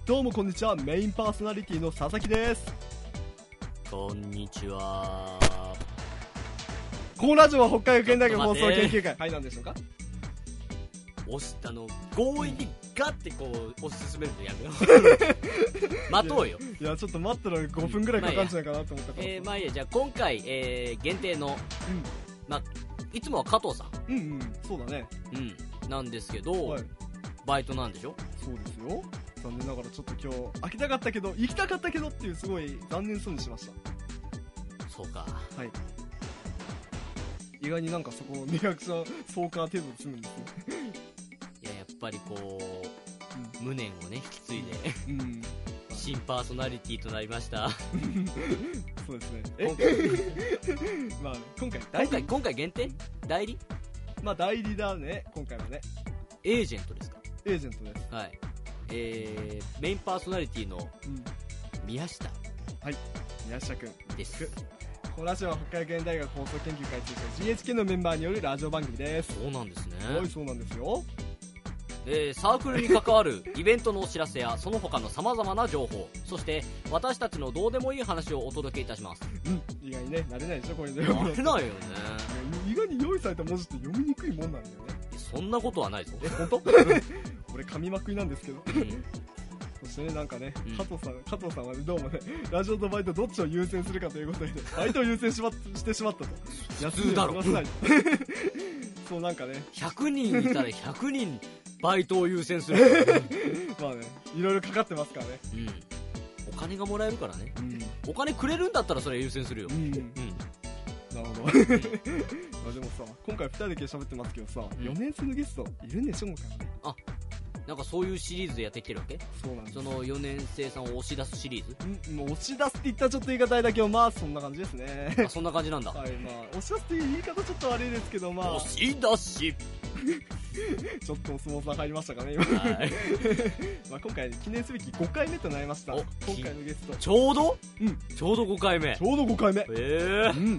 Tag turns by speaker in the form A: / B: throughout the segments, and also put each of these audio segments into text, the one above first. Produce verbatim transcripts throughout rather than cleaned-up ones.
A: どうもこんにちは、メインパーソナリティの佐々木です。
B: こんにちは。
A: このラジオは北海道県大学放送研究会。はい、何でしょうか。
B: 押したの強引にガッてこう推し進めるのやめよう待とうよ。
A: いやちょっと待ったらごふんぐらいかかるんじゃないかなと思ったから、
B: えー、まあいいや。じゃあ今回、えー、限定の、うん、まあいつもは加藤さん、
A: うんうん、そうだね、
B: うんなんですけど、はい、バイトなんでしょ。そうですよ。
A: 残念ながらちょっと今日開きたかったけど行きたかったけどっていうすごい残念そうにしました。
B: そうか。
A: はい。意外になんかそこにひゃく社総カー程度で済むんですね。
B: いややっぱりこう、うん、無念をね引き継いで、うん、新パーソナリティとなりました
A: そうですね。今回まあ今回
B: 今回今回限定代理、
A: まあ代理だね今回はね。
B: エージェントですか。
A: エージェントです。はい。
B: えー、メインパーソナリティの宮下、
A: うん、はい宮下くん
B: です。
A: このラジオは北海道大学放送研究会通称 ジーエイチケー のメンバーによるラジオ番組です。
B: そうなんですね。
A: はい、そうなんですよ。
B: えー、サークルに関わるイベントのお知らせやその他の様々な情報、そして私たちのどうでもいい話をお届けいたします。
A: うん、意外にね慣れないでしょこれで。
B: 慣れないよね。
A: 意外に用意された文字って読みにくいもんなんだよね。
B: そんなことはないぞ。
A: え、本当？俺噛みまくりなんですけど、うん、そしてねなんかね、うん、加藤さん加藤さんはねどうもねラジオとバイトどっちを優先するかということで、ね、バイトを優先し, ましてしまったと。
B: 普通だろ。
A: そうなんかね
B: ひゃくにんいたらひゃくにんバイトを優先する
A: まあねいろいろかかってますからね、
B: うん、お金がもらえるからね、うん、お金くれるんだったらそれ優先するよ、うんうん、
A: なるほどまあでもさ今回ふたりだけ喋ってますけどさ、うん、よねん生のゲストいるんでしょうかね。
B: あ、なんかそういうシリーズでやってきてるわけ。
A: そうなんです。
B: そのよねん生さんを押し出すシリーズ。
A: んもう押し出すって言ったらちょっと言い方あれだけどまあそんな感じですね。
B: あ、そんな感じなんだ。
A: はい、まあ押し出すっていう言い方ちょっと悪いですけどまあ
B: 押し出し
A: ちょっとお相撲さん入りましたかね今。はいまあ今回記念すべきごかいめとなりました。今回のゲスト
B: ちょうど、
A: うん、
B: ちょうどごかいめ。
A: ちょうどごかいめ。へ
B: えー、うん、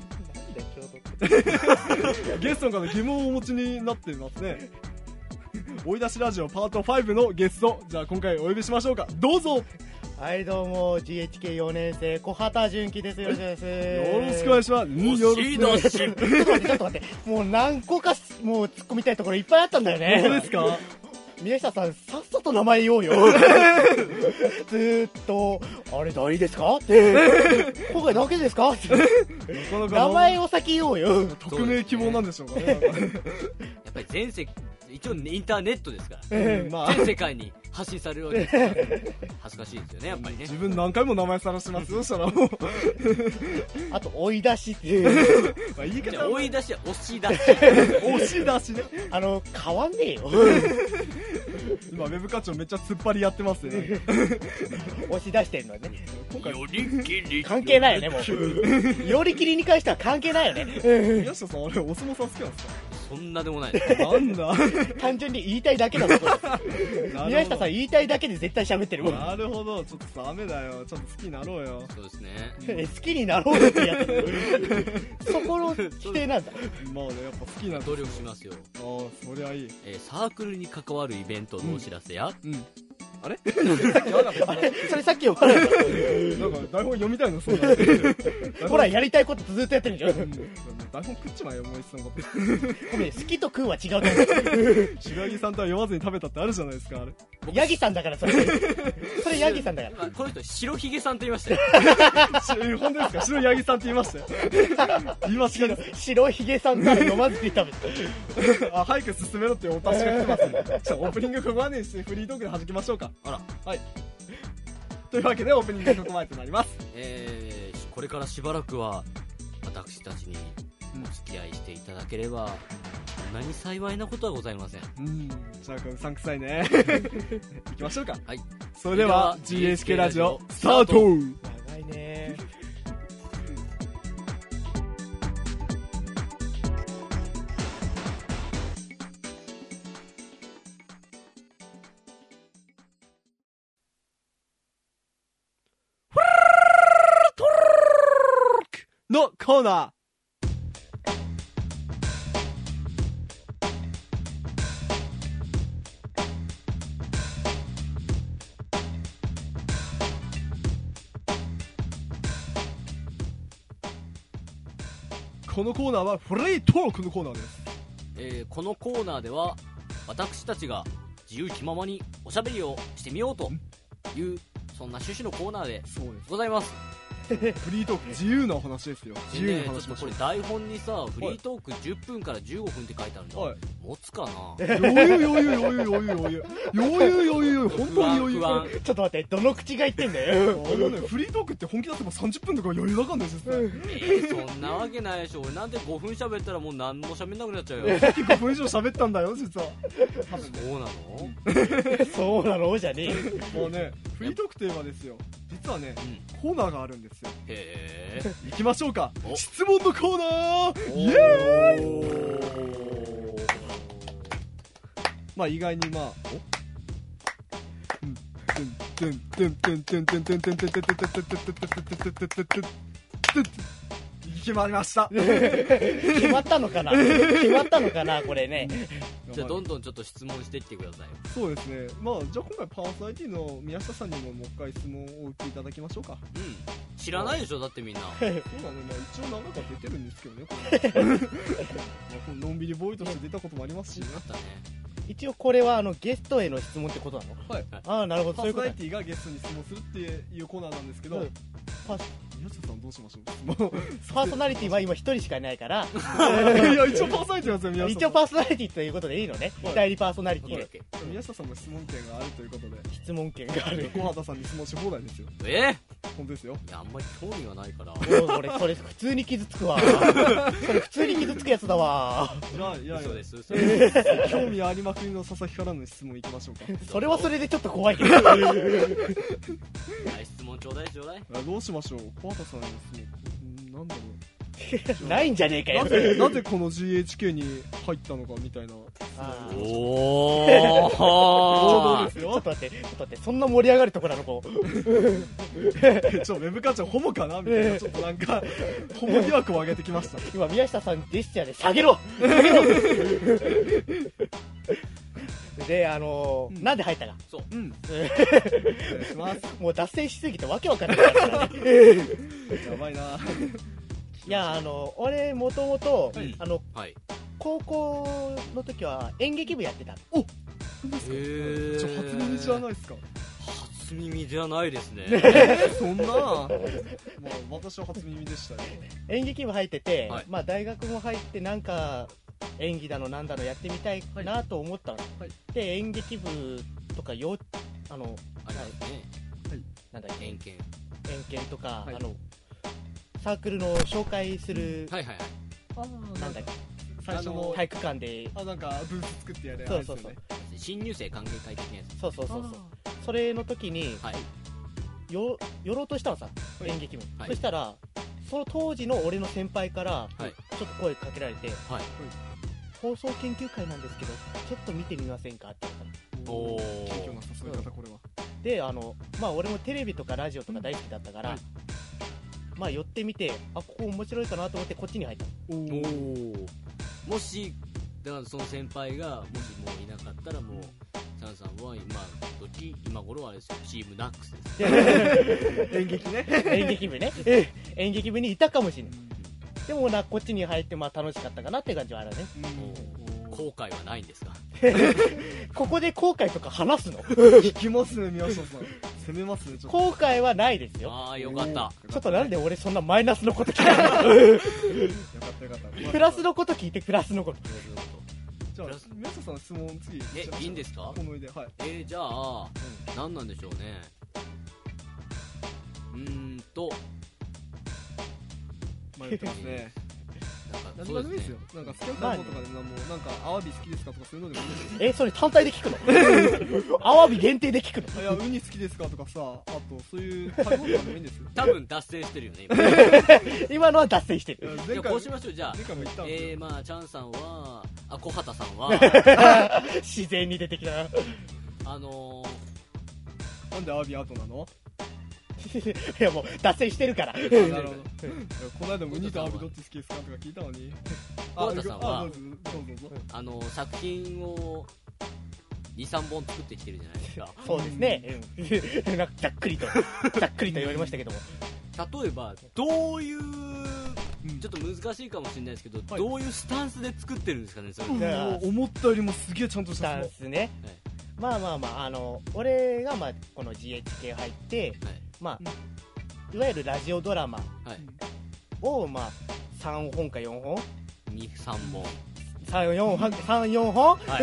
A: ゲストから疑問をお持ちになっていますね。追い出しラジオパートごのゲスト、じゃあ今回お呼びしましょうか。どうぞ。
C: はいどうも ジーエイチケーよねん生小畑純喜です。よろしくお願いします。
A: よろしくお願いします。
B: よろしくお願いします。ちょっと待って
C: ちょっと待ってもう何個かもう突っ込みたいところいっぱいあったんだよね。
A: そうですか。
C: 宮下さんさっさと名前言おうよずーっとあれ代理ですかって今回だけですかって名前を先言おうよ。
A: 匿名希望なんでしょうかね。
B: やっぱり全世一応インターネットですから、えーまあ、全世界に発信されるわけですから恥ずかしいですよねやっぱりね。
A: 自分何回も名前さらしますよしたらもう
C: あと追い出しっていう
B: まあ言い方追い出しは押し出し
A: 押し出しね。
C: あの変わんねえよ
A: 今ウェブ課長めっちゃ突っ張りやってますね
C: 押し出してるのはね。
B: 今回よりきり
C: 関係ないよねもうよりきりに関しては関係ないよね。
A: 宮下さんあれお相撲さん好きなんですか。
B: そんなでもない
A: なんだ
C: 単純に言いたいだけだぞ宮下さん言いたいだけで絶対喋ってるもん。
A: なるほどちょっとダメだよちょっと好きになろうよ。
B: そうですね
C: 好きになろうよってやってるそこの否定なんだ。
A: まあねやっぱ好きな
B: 努力しますよ。
A: ああそりゃいい、
B: えー、サークルに関わるイベントのお知らせや、
A: うん、うんあれ
C: あれそれさっきよなんか
A: 台本読みたいのそう
C: ほらやりたいことずっとやってるじゃん、うん、
A: 台本食っちまえよもう一層のこと
C: ごめん好きと食うは違うと思う
A: 白ヤギさんとは読まずに食べたってあるじゃないですか。あれ
C: ヤギさんだからそれそれヤギさんだから、
B: まあ、この人白ひげさんと言いましたよ
A: 本当ですか。白ヤギさんって言いましたよ言い間違いです。
C: 白ひげさんから飲まずに食べ
A: たあ早く進めろっていうお達しが来てますんでじゃあオープニングここまでにしてフリートークで弾きましょうか。
B: あら
A: はいというわけでオープニングここまでとなります
B: えー、これからしばらくは私たちにお付き合いしていただければ、うん、そんなに幸いなことはございません。
A: うんじゃあこれうさんくさいね行きましょうか。
B: はい、
A: それでは ジーエイチケー ラジオスタート。
C: 長いね
A: のコーナー。 このコーナーはフリートークのコーナーです。
B: えー、このコーナーでは私たちが自由気ままにおしゃべりをしてみようというそんな趣旨のコーナーでございます。
A: フリートーク自由なお話ですよ。自由に話しましょう。
B: これ台本にさ、フリートークじゅっぷんからじゅうごふんって書いてあるんだ、はい、持つかな。
A: 余裕余裕余裕余裕余裕余裕余裕余裕本当に余裕。
C: ちょっと待って、どの口が言ってんだよ。
A: あのね、フリートークって本気出せばさんじゅっぷんとか余裕だかんですよ。
B: えー、そんなわけないでしょ。俺なんでごふん喋ったらもう何も喋んなくなっちゃうよ。
A: さっきごふん以上喋ったんだよ実は。
B: そうなの
C: そうなのじゃね
A: え。もうね、フリートークといえばですよ、実はね、うん、コーナーがあるんですよ。
B: へー。
A: 行きましょうか。質問のコーナー。イエーイ。まあ意外にまあ決まりました。
C: 決まったのかな決まったのかなこれね。
B: じゃあどんどんちょっと質問していってください。
A: そうですね。まあじゃあ今回パーソナリティの宮下さんにももう一回質問を打っていただきましょうか。
B: うん。知らないでしょだってみんな。
A: そうだね。まあ一応長か出てるんですけどね。こののんびりボーイとして出たこともありますしね。
B: あったね。
C: 一応これはあのゲストへの質問ってことなの？
A: はい。
C: ああなるほど。
A: パーソナリティがゲストに質問するっていうコーナーなんですけど。パー宮下さんどうしましょう。
C: パーソナリティは今一人しかいないから
A: いや一応パーソナリティなんですよ宮下さん。
C: 一応パーソナリティということでいいのね、はい、代理パーソナリティで。
A: 宮下さんも質問権があるということで。
C: 質問権がある。
A: 小畑さんに質問し放題ですよ。
B: えー、
A: 本当ですよ。
B: いやあんまり興味がないから。
C: もう俺それ普通に傷つくわ。それ普通に傷つくやつだわ。
A: じゃあいやいや
B: そうですそうです。
A: 興味ありまくりの佐々木からの質問いきましょうか。
C: それはそれでちょっと怖いけど。
B: はい質問ちょうだいちょうだい。
A: どうしましょう。小畑さんに質問なんだろ
C: う。ないんじゃねえかよ。
A: なぜ、なぜこの ジーエイチケー に入ったのかみたいな。
B: おー
C: ちょっと待って、ちょっと待って、そんな盛り上がるとこなのこう。
A: ちょっとウェブ課長ホモかなみたいな、ちょっとなんかホモ疑惑を上げてきました。
C: 今宮下さんジェスチャーで下げろ下げろで、あのーうん、なんで入ったか。
B: そう。
A: うん。お願いします。
C: もう脱線しすぎてわけわかんないからね。
A: やばいな。
C: いや、あの、俺、もともと、あの、
B: はい、
C: 高校の時は演劇部やってた。
A: お、そうですか。へー。ちょ、初耳じゃないですか。
B: 初耳じゃないですね。
A: えー、そんな。まあ、私は初耳でしたよ。
C: 演劇部入ってて、
B: はい、
C: まあ、大学も入ってなんか、演技だのなんだのやってみたいなと思ったの、はい、で演劇部とかよあの
B: あれですね、
C: はい、なんだっけ
B: 演研
C: 演研とか、
A: はい、
C: あのサークルの紹介する、
B: はいはいはい
C: あなんだっけ
A: 最初の
C: 体育館で
A: あなんかブース作ってやるやつ
C: そうそうそう、
B: ね、新入生歓迎会的なやつ
C: そうそうそうそうそれの時に、はい、よ寄ろうとしたのさ、はい、演劇部、はい、そしたらその当時の俺の先輩から、はい、ちょっと声かけられて、はい、放送研究会なんですけどちょっと見てみませんかって言ったの。
A: おー謙虚な誘い方これは。
C: であのまあ俺もテレビとかラジオとか大好きだったから、はい、まあ寄ってみてあここ面白いかなと思ってこっちに入ったの。
B: おおもしだからその先輩がもしもういなかったらもうチャンさんは今時今頃はあれですよチームナックスです
A: 演劇ね
C: 演劇部ね演劇部にいたかもしれない。でもなこっちに入ってまあ楽しかったかなって感じはあるね。
B: 後悔はないんですか
C: ここで後悔とか話すの
A: 聞きますね宮下さん攻めますねちょっと。
C: 後悔はないですよ。
B: ああよかった。
C: ちょっとなんで俺そんなマイナスのこと聞いたのよか
A: ったよかった
C: プラスのこと聞いてプラスのこと
A: じゃあ宮下さんの質問次
B: えいいんですか。
A: この上ではい
B: えー、じゃあ、うん、何なんでしょうね。うーんと
A: 迷ってますねなんか何でもいいですよ。なんか好きな食べ物とかでもなんかアワビ好きですかとかそういうのでもいいです。
C: えそれ単体で聞くのアワビ限定で聞くの。
A: いやウニ好きですかとかさあとそういう食べ物とかでもいいんですよ。
B: 多分脱線してるよね
C: 今今のは脱線してる。
B: じゃあこうしましょう。じゃあ
A: 前回も言ったんですよ。
B: えー、まあチャンさんはあ小畑さんは
C: 自然に出てきた
B: あの
A: ー、なんでアワビアートなの
C: いやもう脱線してるからなる
A: ほどこの間もウニとアワビどっち好きですかとか聞いたのに
B: 小畑さんは
A: あどうぞどうぞ
B: あの作品をにさんぼん作ってきてるじゃないですか。
C: そうですね、うん、ざっくりとざっくりと言われましたけども
B: 例えばどういうちょっと難しいかもしれないですけど、どういうスタンスで作ってるんですかね、それ。
A: 思ったよりもすげえちゃんとし
C: スタ
A: た
C: ンスね。まあまあまあ、あの、俺がまあ、この ジーエイチケー 入って、まあ、いわゆるラジオドラマを、まあ、さんほんかよんほん
B: に、さんぼん。
C: さん、よんほん ?さん、よんほん
B: はい。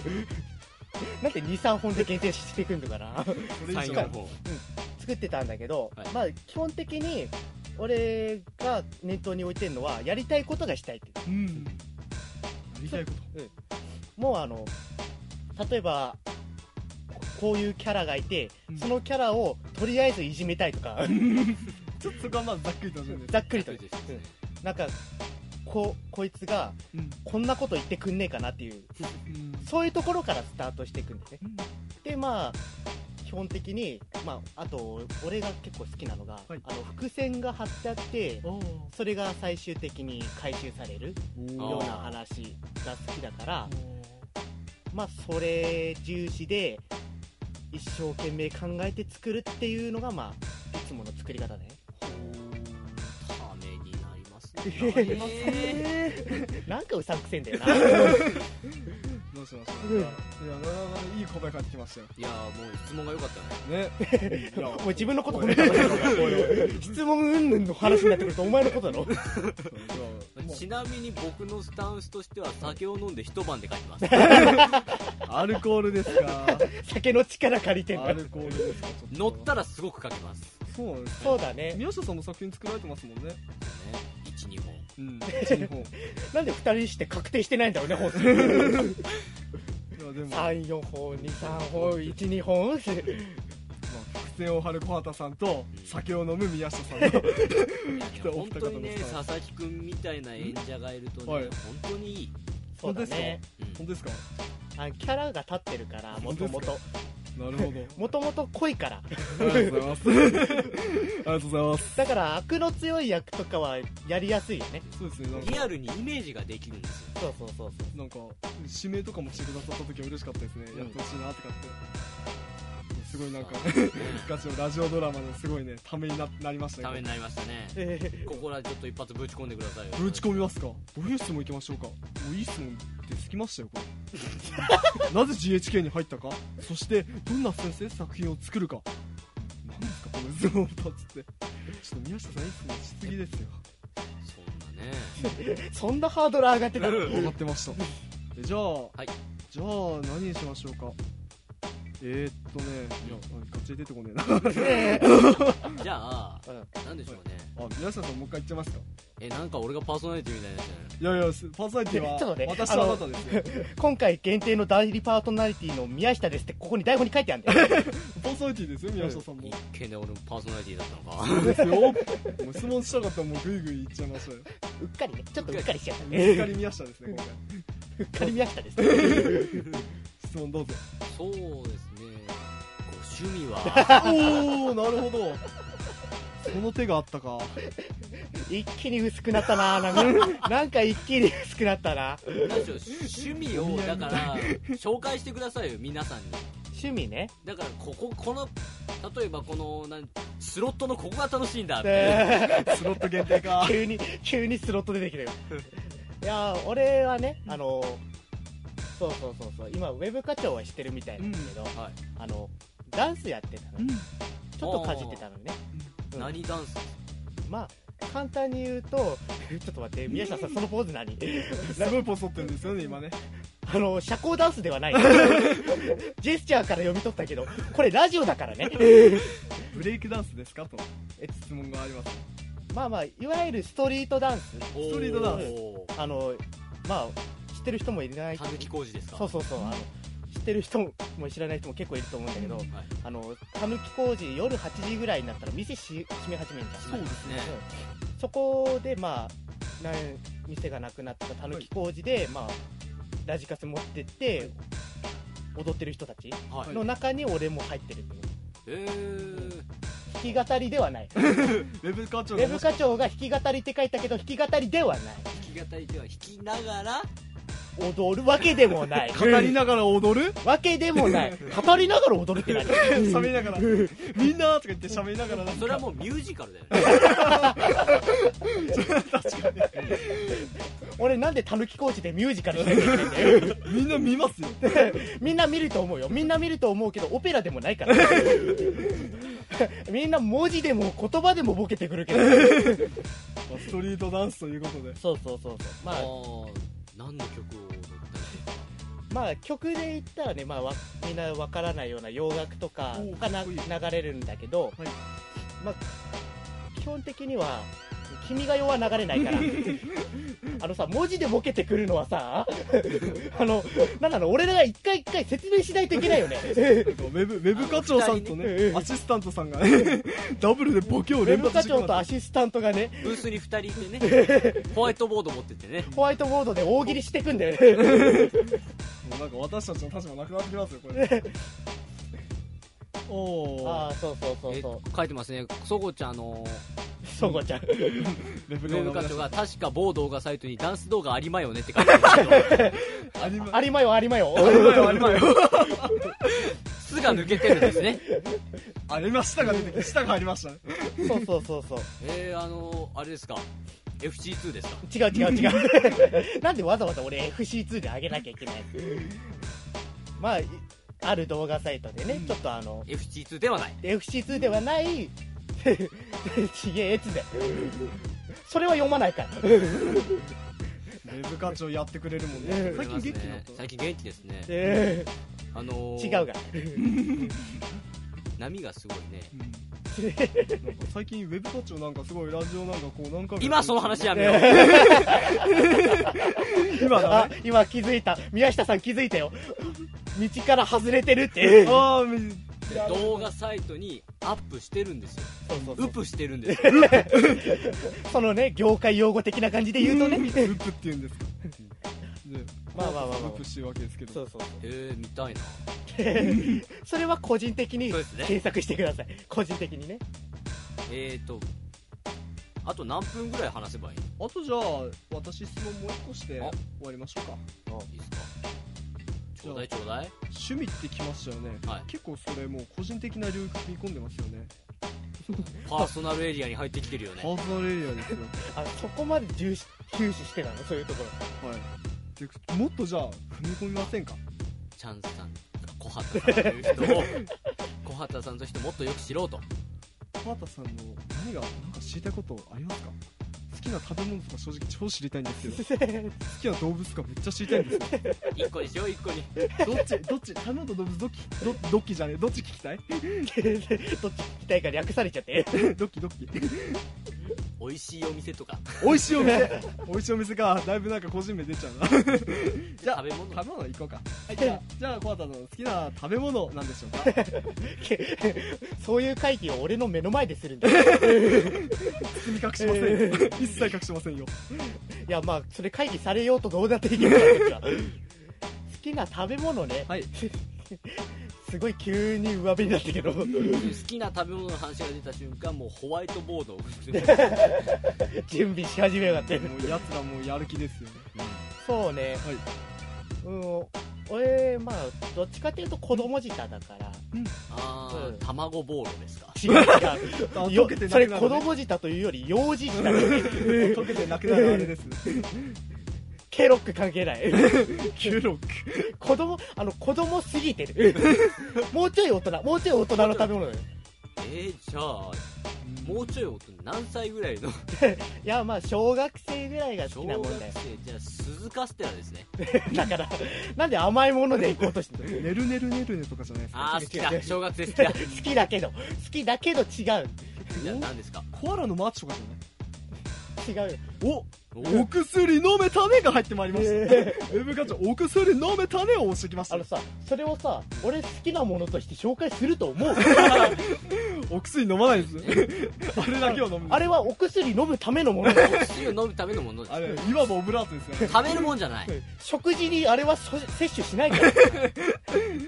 C: なんでに、さんほんで限定していくんのかな
B: さん、よんほん。
C: 作ってたんだけど、
B: はい
C: まあ、基本的に、俺が念頭に置いてるのは、やりたいことがしたいって。
A: うん。やりたいこ
C: もうあの、例えば、こういうキャラがいて、
A: うん
C: そのキャラをとりあえずいじめたいとか、
A: と。ちょっとそこはまずざっくりとね。
C: ざっくりと、
B: ですね
C: なんか、こ、こいつが、
A: うん。
C: こんなこと言ってくんねえかなっていう、
A: うん。
C: そういうところからスタートしていくんですね。
A: うん
C: で、まあ、基本的に、まあ、あと、俺が結構好きなのが、
A: はい
C: あの、伏線が貼ってあって、
A: おー
C: それが最終的に回収されるような話が好きだから、まあ、それ重視で、一生懸命考えて作るっていうのが、まあ、いつもの作り方ね。
B: ためになります
C: なり
B: ます
C: ね。なんかうさんくせえんだよな。
A: どうしましょ
C: うん
A: う。いや、なかなかいい答え返ってきましたよ。
B: いやー、もう質問が良かったね。
A: ね。いや、
C: もう自分のこと褒めたから質問うんぬんの話になってくるとお前のことだろ。
A: もう
B: ちなみに僕のスタンスとしては酒を飲んで一晩で帰ってます。
A: アルコールですか。
C: 酒の力借りてんだ。
A: アルコールですか。ちょっと
B: 乗ったらすごくかけます。
A: そうなんですね。
C: そうだね。
A: 宮下さんも作品作られてますもんね。
B: いち、にほん。
A: うん。いち、にほん。い
C: なんで二人して確定してないんだろうね、本数。
A: や、でも、まあ、
C: さん、よんほん、に、さんほん、いち、にほん。
A: 伏線を張る小畑さんと、酒を飲む宮下さんの。
B: いや本当にね、佐々木くんみたいな演者がいるとね、
A: はい
B: 本当にいい。
C: そうだね。
B: うん
A: 本当ですか。
C: あキャラが立ってるから、もともと。
A: なるほど。
C: もともと濃いから。
A: ありがとうございます。ありがとうございます。
C: だから、悪の強い役とかはやりやすいよね。
A: そうですね。なんか
B: リアルにイメージができるんですよ。
C: そうそうそうそう。
A: なんか指名とかもしてくださった時は嬉しかったですね。
C: うん
A: やってほしいなってかって。すごいなんか昔のラジオドラマのすごいねためにななりましたね。
B: ためになりましたね。
C: え
B: ここらちょっと一発ぶち込んでくださいよ。
A: ぶち込みますか。どういう質問いきましょうか。もういい質問出すぎましたよこれ。なぜ ジーエイチケー に入ったか。そしてどんな先生作品を作るか。何ですかこの質問二つって。ちょっと宮下さんいい質問しすぎですよ。
B: そんなね。
C: ーそんなハードル上がってたの。
A: 分かってました。えじゃあ、
B: はい。
A: じゃあ何にしましょうか。えー、っとね、いや、ガチで出てこねえな。
B: じゃあ、
C: うん
B: なんでしょうね。
A: あ、宮下さんもう一回言っちゃいますか。
B: え、なんか俺がパーソナリティみたいなやつじゃない
A: いやいや、すパーソナリティは
C: ちょっとね
A: 私はあなたですよ。
C: 今回限定の代理パーソナリティの宮下ですってここに台本に書いてあるんだよ。
A: パーソナリティですよ、宮下さんも。
B: 一見で俺もパーソナリティだったのか。
A: そうですよ。もう質問したかったらもうグイグイ言っちゃいましたよ。
C: うっかりね。ちょっとうっかりしちゃった
A: う
C: ね。
A: っかり宮下ですね、今回。
C: うっかり宮下です。
A: 質問どうぞ。
B: そうですね。ご趣味は
A: おー、なるほど。その手があったか。
C: 一気に薄くなったな。なんか、なんか一気に薄くなったな。
B: 何でしょう、趣味をだから紹介してくださいよ皆さんに。
C: 趣味ね。
B: だからこここの例えばこのなんスロットのここが楽しいんだって
C: え
A: スロット限定か
C: ー。急に、急にスロット出てきたよ。いやー、俺はね、あのー、そうそうそうそう、今ウェブ課長はしてるみたいなんだけど、
B: はい、
C: あの、ダンスやってたの。
A: うん。
C: ちょっとかじってたのね。うん
B: 何ダンス？
C: まあ、簡単に言うと、ちょっと待って、宮下さん、そのポーズ何
A: すごいポス取ってるんですよね、今ね。
C: あの、社交ダンスではない。ジェスチャーから読み取ったけど、これラジオだからね。
A: ブレイクダンスですかと質問があります。
C: まあまあ、いわゆるストリートダンス。
B: ス
A: トリートダンス
C: あの、まあ、知ってる人もいない。
B: たぬき工事ですか？
C: そうそうそう。あの知ってる人も知らない人も結構いると思うんだけど、
B: はい、
C: あの、たぬき工事夜はちじぐらいになったら店し閉め始めるじゃん。
B: そうですね。
C: うん、そこで、まあ、な店がなくなったたぬき工事で、まあ、ラジカセ持ってって、踊ってる人たちの中に俺も入ってるっていう。
B: へー。
C: 弾き語りではない。
A: ウェブ課長
C: ウェブ課長が弾き語りって書いたけど、弾き語りではない。
B: 弾き語りでは弾きながら
C: 踊るわけでもない。
A: 語りながら踊る
C: わけでもない。語りながら踊るって何？
A: 喋りながらみんなとか言って喋りながら、
B: それはもうミュージカルだよね。
A: 確かに。
C: 俺なんでたぬき工事でミュージカルしなきゃいけないんだよ。
A: みんな見ますよ。
C: みんな見ると思うよ。みんな見ると思うけどオペラでもないから。みんな文字でも言葉でもボケてくるけど。
A: ストリートダンスということで。
C: そうそうそうそう。まあ。
B: 何の曲を踊ったの？
C: まあ曲で言ったらね、まあ、わみんなわからないような洋楽とかがな流れるんだけど、はい、まあ基本的には君が代は流れないからあのさ、文字でボケてくるのはさあのなんなの、俺らが一回一回説明しないといけないよね。ウ
A: ェブウェブ課長さんとね、アシスタントさんがねダブルでボケを連発してくる。
C: ウェブ課長とアシスタントがね、
B: ブースにふたりいてねホワイトボード持っててね、
C: ホワイトボードで大喜利してくんだよね。
A: もうなんか私たちの立場なくなってきますよこれ。おー、
C: ああ、そうそうそうそう、
B: 書いてますね。そごちゃんの
C: そごちゃんウ
B: ェブ課長が確か某動画サイトにダンス動画ありまよねって書いてますけど
C: ありまありまよありまよ
A: ありまよありまよ
B: すが抜けてるんですね。
A: あれ今舌が出てきて舌が入りましたね。
C: そうそうそうそう。
B: えー、あのー、あれですか、エフシーツー ですか？
C: 違う違う違うなんでわざわざ俺 エフシーツー で上げなきゃいけない。まあある動画サイトでね、うん、ちょっとあの
B: エフシーツー ではない
C: エフシーツー ではないちげえやつでそれは読まないからウ
A: ェブ課長やってくれるもんね。最近元気だった。
B: 最近元気ですね、
C: え
B: ー、あのー、
C: 違うが
B: 波がすごいね、
A: うん、なんか最近ウェブ課長なんかすごいラジオなんかこう何回も
B: 今その話やめよう
A: 今だ、ね、
C: あ今気づいた、宮下さん気づいたよ、道から外れてるって
A: あ
B: 動画サイトにアップしてるんですよ。
C: そうそうそう、
B: ウプしてるんですよ
C: そのね、業界用語的な感じで言うとね、
A: ウプって言うんですか。で
C: まあまあまあ、まあ、
A: ウプしてるわけですけど、
C: そうそうそう、
B: えー、見たいな
C: それは個人的に検索してください、ね、個人的にね。
B: えーとあと何分ぐらい話せばいい？
A: あとじゃあ私質問もう一個して終わりましょうか。
B: あ、いいですか。ちょうだいちょうだい。
A: 趣味ってきましたよね、はい、結構それもう個人的な領域踏み込んでますよね。
B: パーソナルエリアに入ってきてるよね。
A: パーソナルエリアですよ。
C: あ、そこまで重視重視してたの、そういうところ。
A: はい。でもっとじゃあ踏み込みませんか。
B: チャンスさん、小畑さんという人を小畑さんという人もっとよく知ろうと。
A: 小畑さんの何がなんか知りたいことありますか。好きな食べ物とか正直超知りたいんですけど好きな動物とかめっちゃ知りたいんですよ。
B: 一個にしよう、一個に。
A: どっちどっち食べ物と動物どっちどどっきじゃねえ、どっち聞きたい
C: どっち聞きたいか略されちゃって
A: どっきどっき
B: 美味しいお店とか。
A: 美味しいお店美味しいお店か、だいぶなんか個人名出ちゃうなじゃあ食べ物食べ物行こうか。はい、じゃあじゃあ小畑さんの好きな食べ物なんでしょうか
C: そういう会議を俺の目の前でするんだ包
A: み隠しませんよ、えー、一切隠しませんよ。
C: いや、まあそれ会議されようとどうだっていけるから好きな食べ物ね、はいすごい急に上辺になったけど好
B: きな食べ物の話が出た瞬間、もうホワイトボードを
C: 準備し始めやがって。
A: もうやつらもうやる気ですよね、
C: うん、そうね、はい、うん、俺まあどっちかっていうと子供舌だから、
B: うん、あー、うん、卵ボーロですか。
C: 違う違うけてなくなる、ね、それ子供舌というより幼児舌
A: 溶けてなくなるあれです
C: ケロック関係ない
A: ケロック
C: 子供、あの子供すぎてるもうちょい大人、もうちょい大人の食べ物だよ。
B: えー、じゃあもうちょい大人、何歳ぐらいのい
C: や、まあ小学生ぐらいが好きなもんだよ。
B: 小学生、じゃあ鈴カステラですね
C: だからなんで甘いもので行こうとして
A: るねるねるねるねとかじゃないですか。
B: あー、好きだ、小学生好きだ
C: 好きだけど好きだけど違う。
B: じゃあ何ですか。
A: コアラのマーチとかじゃない。
C: 違うよ。
A: おお薬飲めたねが入ってまいりました、えー、ウェブ課長お薬飲めたねを押してきました。
C: あのさ、それをさ、俺好きなものとして紹介すると思う
A: お薬飲まないですあれだけを飲む。
C: あれはお薬飲むためのものだ。
B: お薬を飲むためのものです。
A: あれいわばオブラートですよね。
B: 食べるもんじゃない。
C: 食事にあれは摂取しないから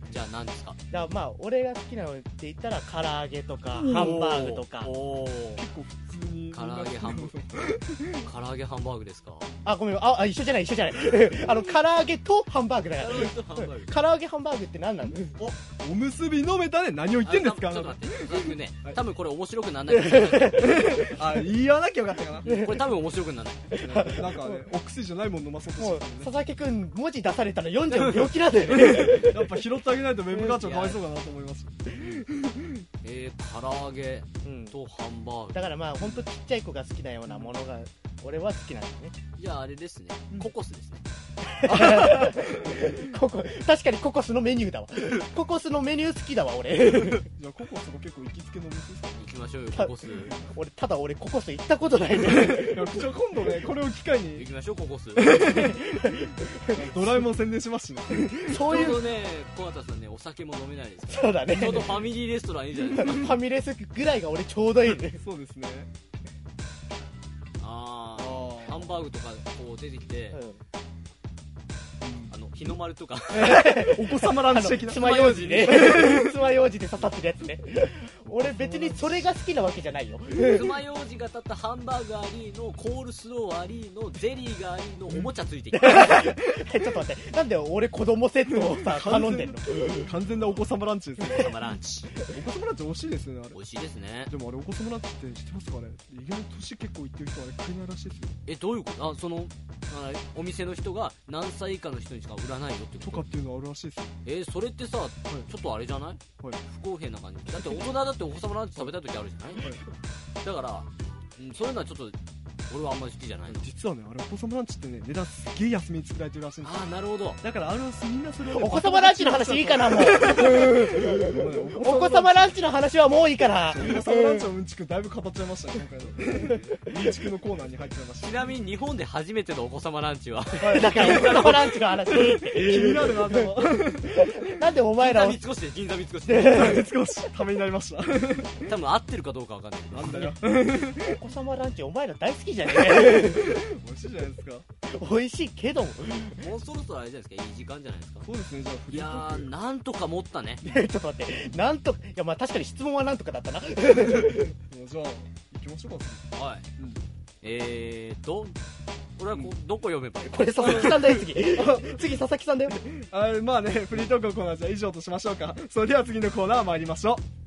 B: じゃあ何ですか？
C: だからまあ俺が好きなのって言ったら唐揚げとかハンバーグとか。
B: おー、
A: 結構普通に
B: 唐揚げハンバーグ唐揚げハンバーグですか？
C: あ、ごめん、あ、あ一緒じゃない一緒じゃないあの唐揚げとハンバーグだから唐揚げハンバーグって何なの？
A: おむすび飲めたね。何を言ってんですか？
B: ちょっと待って、佐々木君ね、多分これ面白くならない
A: あ、言わなきゃよかったかな。
B: これ多分面白くならない
A: なんかね、お薬じゃないもん飲まそうとし
C: もう
A: てる
C: 佐々木くん文字出されたら読んじゃう病気なんだよね
A: やっぱ拾ってあげないとウェブガチャかわいそうかなと思います。
B: えー、唐揚げとハンバーグ、
C: だからまあ本当ちっちゃい子が好きなようなものが俺は好きなんだよね。
B: じゃああれですね、ココスですね。
C: ココ確かにココスのメニューだわ。ココスのメニュー好きだわ俺。
A: じゃあココスも結構行きつけのお店ですか？
B: 行きましょうよココス。
C: 俺ただ俺ココス行ったことないんで。
A: じゃあ今度ねこれを機会に
B: 行きましょうココス。
A: ドラえもん宣伝しますしね。
C: そういう
B: ちょうどね、小畑さんねお酒も飲めないですから。
C: そうだね。
B: ちょうどファミリーレストランいいじゃないですか。
C: ファミレスぐらいが俺ちょうどいいね。
A: そうですね。
B: ああ、ハンバーグとかこう出てきて、
C: うん
B: あの日の丸とか
A: お子様ランチ的な
C: 爪楊枝ね。爪楊枝で刺さってるやつね。俺別にそれが好きなわけじゃないよ。
B: 爪楊枝が立ったハンバーグありのコールスローありのゼリーがありのおもちゃついてきて
C: えちょっと待って、なんで俺子供セットをさ頼んでんの？
A: 完全なお子様ランチですね。
B: お子様ランチ
A: お子様ランチ美味しいですよねあれ。
B: 美味しいですね。
A: でもあれお子様ランチって知ってますかね？意外に年結構いってる人はあれ食えないらしいですよ。
B: え、どういうこと？あ、そのあお店の人が何歳以下の人にしか売らないよってこと
A: とかっていうのはあるらしいですよ。
B: えー、それってさ、
A: はい、
B: ちょっとあれじゃない？
A: はい、
B: 不公平な感じだって大人だってお子様ランチ食べたい時あるじゃない、はい、だから、うん、そういうのはちょっと俺はあんまり好きじゃないの。
A: 実はねあれお子様ランチってね値段すげえ安めに作られてるらしいんですよ。
B: ああ、なるほど。
A: だからあれはみんなそれを、ね、
C: お子様ランチの話いいかなもうお子様ランチの話はもういいかな。
A: お子様ランチのうんちくだいぶ語っちゃいましたね今回のうんちくのコーナーに入っちゃいました。
B: ちなみに日本で初めてのお子様ランチは
C: だからお子様ランチの話気
A: になるなでも
C: なんでお前らを
B: 銀座三越で銀座三越
A: で少しためになりました
B: 多分合ってるかどうかわかんないけど
A: なんだよ
C: お子様ランチお前ら大好きじゃねえ
A: 美味しいじゃないですか。
C: 美味しいけども
B: もうそろそろあれじゃないですか、いい時間じゃないですか。
A: そうですね。じゃあフ
B: いや
A: リートーク
B: ー、なんとか持ったね。
C: ちょっと待ってなんといやまあ確かに質問はなんとかだったな
A: じゃあ行きましょうか。
B: はい、
A: うん、
B: えーと俺はこ、うん、どこ読めばいい？
C: これ佐々木さんだよ次次佐々木さんだよ。
A: あまあねフリートークのコーナーじゃあ以上としましょうか。それでは次のコーナー参りましょう。